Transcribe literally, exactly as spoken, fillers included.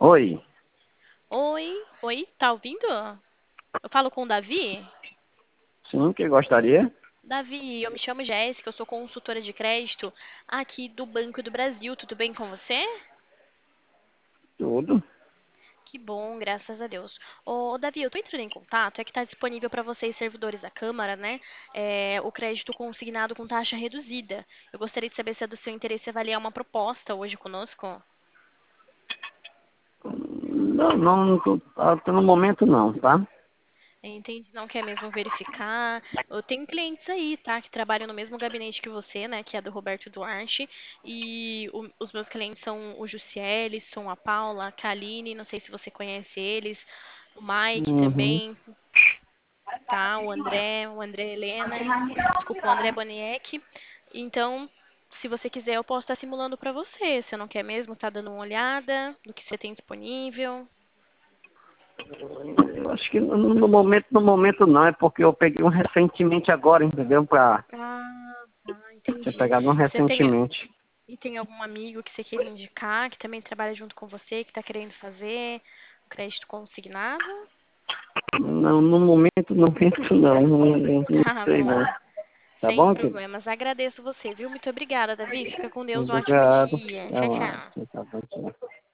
Oi, Oi, oi, tá ouvindo? Eu falo com o Davi? sim, que gostaria? Davi, eu me chamo Jéssica, eu sou consultora de crédito aqui do Banco do Brasil. Tudo bem com você? Tudo. Que bom, graças a Deus. Ô, Davi, eu tô entrando em contato, é que tá disponível para vocês, servidores da Câmara, né? É, o crédito consignado com taxa reduzida. Eu gostaria de saber se é do seu interesse avaliar uma proposta hoje conosco. Não, não, tô- ah, tô no momento não, tá? Entendi, não quer mesmo verificar. Eu tenho clientes aí, tá, que trabalham no mesmo gabinete que você, né, que é do Roberto Duarte. E o- os meus clientes são o Jussiele, são a Paula, a Kaline, não sei se você conhece eles, o Mike Uhum. também, tá, o André, o André Helena, desculpa, o André Boniek. Então, se você quiser, eu posso estar simulando para você. Você não quer mesmo tá dando uma olhada no que você tem disponível? Eu acho que no, no momento, no momento não, é porque eu peguei um recentemente agora, entendeu? Pra, Ah, tá, tinha entendi. pegado um Você tem, recentemente. E tem algum amigo que você queira indicar, que também trabalha junto com você, que está querendo fazer o crédito consignado? Não, no momento, no momento não, não, não Tá sei não. bom, Tá sem bom, querido? problemas. Agradeço você, viu? Muito obrigada, Davi. Fica com Deus. Um ótimo Obrigado. dia. Até Tchau, mais. tchau. Tchau, tchau, tchau.